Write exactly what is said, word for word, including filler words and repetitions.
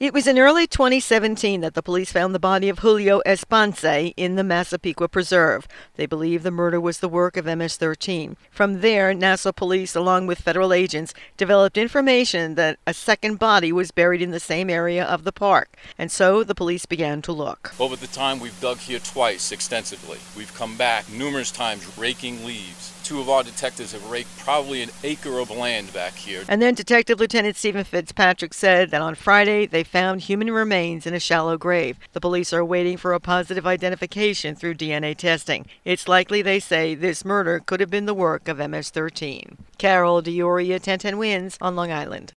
It was in early twenty seventeen that the police found the body of Julio Espanse in the Massapequa Preserve. They believe the murder was the work of M S thirteen. From there, Nassau police, along with federal agents, developed information that a second body was buried in the same area of the park. And so the police began to look. Over the time, we've dug here twice extensively. We've come back numerous times raking leaves. Two of our detectives have raked probably an acre of land back here. And then Detective Lieutenant Stephen Fitzpatrick said that on Friday they found human remains in a shallow grave. The police are waiting for a positive identification through D N A testing. It's likely, they say, this murder could have been the work of M S thirteen. Carol D'Auria, ten ten Wins on Long Island.